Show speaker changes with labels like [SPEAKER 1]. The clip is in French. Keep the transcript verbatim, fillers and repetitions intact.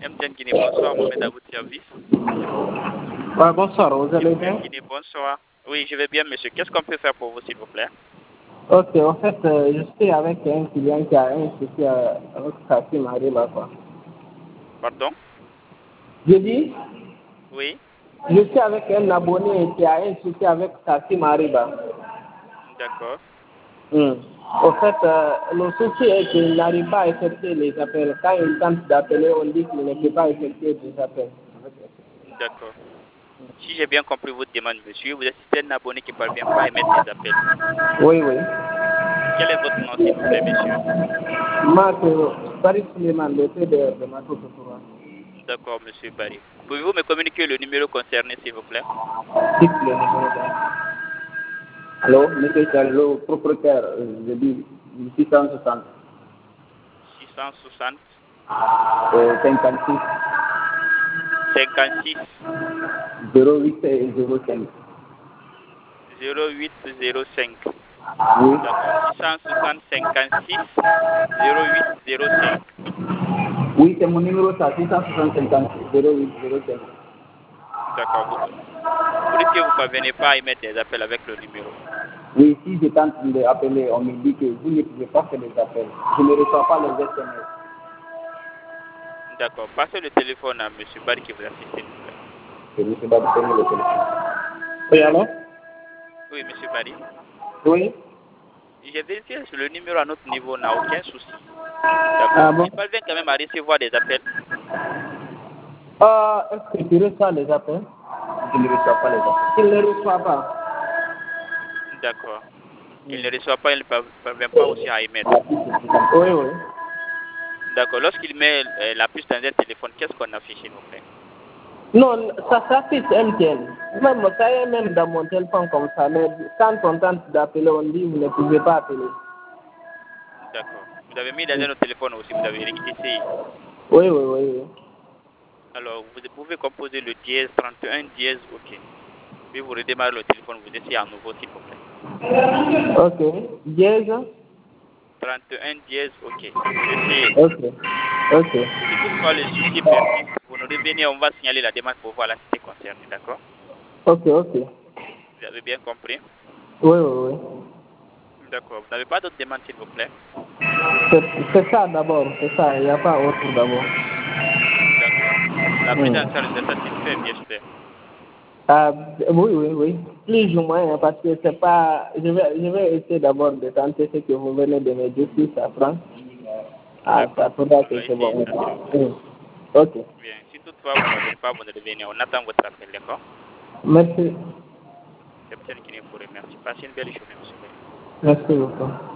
[SPEAKER 1] M T N Guinée, bonsoir, Mohamed à votre service.
[SPEAKER 2] Ouais, bonsoir, vous allez bien?
[SPEAKER 1] Guinée, bonsoir. Oui, je vais bien, monsieur. Qu'est-ce qu'on peut faire pour vous, s'il vous plaît?
[SPEAKER 2] Ok, en fait, euh, je suis avec un client qui a un souci euh, avec sa sim Ariba, quoi.
[SPEAKER 1] Pardon?
[SPEAKER 2] Je dis,
[SPEAKER 1] Oui,
[SPEAKER 2] je suis avec un abonné qui a un souci avec sa sim Ariba.
[SPEAKER 1] d'accord.
[SPEAKER 2] Hmm. En fait, euh, le souci est qu'il n'arrive pas à effectuer les appels. Quand il tente d'appeler, on dit qu'il ne peut pas effectuer des appels.
[SPEAKER 1] D'accord. Si j'ai bien compris votre demande, monsieur, vous êtes un abonné qui ne parvient pas à émettre des appels.
[SPEAKER 2] Oui, oui.
[SPEAKER 1] Quel est votre nom, s'il vous plaît, monsieur?
[SPEAKER 2] Moi, c'est Paris Suleiman, le P D R de Mato Toura.
[SPEAKER 1] D'accord, monsieur Barry. Pouvez-vous me communiquer le numéro concerné, s'il vous plaît?
[SPEAKER 2] Fixe le numéro de... Allô, monsieur, c'est le propriétaire, euh, je dis six cent soixante.
[SPEAKER 1] six cent soixante,
[SPEAKER 2] Euh, cinquante-six,
[SPEAKER 1] cinquante-six,
[SPEAKER 2] zéro huit et zéro cinq.
[SPEAKER 1] zéro huit zéro cinq.
[SPEAKER 2] Oui.
[SPEAKER 1] D'accord. six cent soixante, cinquante-six, zéro huit zéro cinq.
[SPEAKER 2] Oui, c'est mon numéro, ça, six cent soixante, cinquante-six, zéro huit zéro cinq.
[SPEAKER 1] D'accord. Vous, vous dites que vous ne parvenez pas à émettre des appels avec le numéro.
[SPEAKER 2] Oui, si je tente de l'appeler, on me dit que vous ne pouvez pas faire les appels. Je ne reçois pas les S M S.
[SPEAKER 1] D'accord. Passez le téléphone à monsieur Barry qui vous assiste, s'il vous plaît.
[SPEAKER 2] Je ne sais pas donner le téléphone. Oui, alors?
[SPEAKER 1] Oui, monsieur Barry.
[SPEAKER 2] Oui.
[SPEAKER 1] J'ai vérifié sur le numéro à notre niveau, n'a aucun souci.
[SPEAKER 2] Ah
[SPEAKER 1] D'accord.
[SPEAKER 2] bon?
[SPEAKER 1] Il parvient quand même à recevoir des appels.
[SPEAKER 2] Euh, est-ce que tu reçois les appels? Je ne reçois pas les appels. Il ne reçoit pas.
[SPEAKER 1] D'accord. Il ne reçoit pas, il ne par- parvient pas aussi à émettre.
[SPEAKER 2] Oui, oui.
[SPEAKER 1] D'accord. Lorsqu'il met euh, la puce dans un téléphone, qu'est-ce qu'on affiche, s'il vous plaît?
[SPEAKER 2] Non, ça s'affiche M T N. Même, ça est même dans mon téléphone comme ça. Mais quand on tente d'appeler, on dit vous ne pouvez pas appeler.
[SPEAKER 1] D'accord. Vous avez mis dans un autre téléphone aussi, vous avez essayé.
[SPEAKER 2] Oui, oui, oui, oui.
[SPEAKER 1] Alors, vous pouvez composer le dièse trente et un dièse, ok. Puis vous redémarrez le téléphone, vous essayez à nouveau, s'il vous plaît.
[SPEAKER 2] Ok. Dièse.
[SPEAKER 1] trente et un dièse, ok. Vous essayez.
[SPEAKER 2] Ok. Ok.
[SPEAKER 1] Si toutefois le souci persiste, vous nous revenez, on va signaler la demande pour voir la cité concernée, d'accord?
[SPEAKER 2] Ok, ok.
[SPEAKER 1] Vous avez bien compris?
[SPEAKER 2] Oui, oui, oui.
[SPEAKER 1] D'accord. Vous n'avez pas d'autres demandes, s'il vous plaît?
[SPEAKER 2] C'est c'est ça d'abord, c'est ça. Il n'y a pas autre d'abord.
[SPEAKER 1] D'accord. La prise en
[SPEAKER 2] Hmm.
[SPEAKER 1] charge est satisfaite, j'espère.
[SPEAKER 2] Ah, oui, oui, oui. Plus ou moins, hein, parce que c'est pas. Je vais, je vais essayer d'abord de tenter ce que vous venez de me dire, si ça prend. Ah,
[SPEAKER 1] D'accord.
[SPEAKER 2] ça faudra
[SPEAKER 1] On
[SPEAKER 2] que
[SPEAKER 1] va
[SPEAKER 2] c'est
[SPEAKER 1] essayer
[SPEAKER 2] bon.
[SPEAKER 1] ça, s'il vous plaît.
[SPEAKER 2] Hmm. Ok.
[SPEAKER 1] Bien. Si toutefois vous ne parvenez pas, vous nous revenez. On attend votre appel, d'accord?
[SPEAKER 2] Merci.
[SPEAKER 1] C'est M T N qui nous remercie. Passez une belle journée, monsieur Barry.
[SPEAKER 2] Merci beaucoup.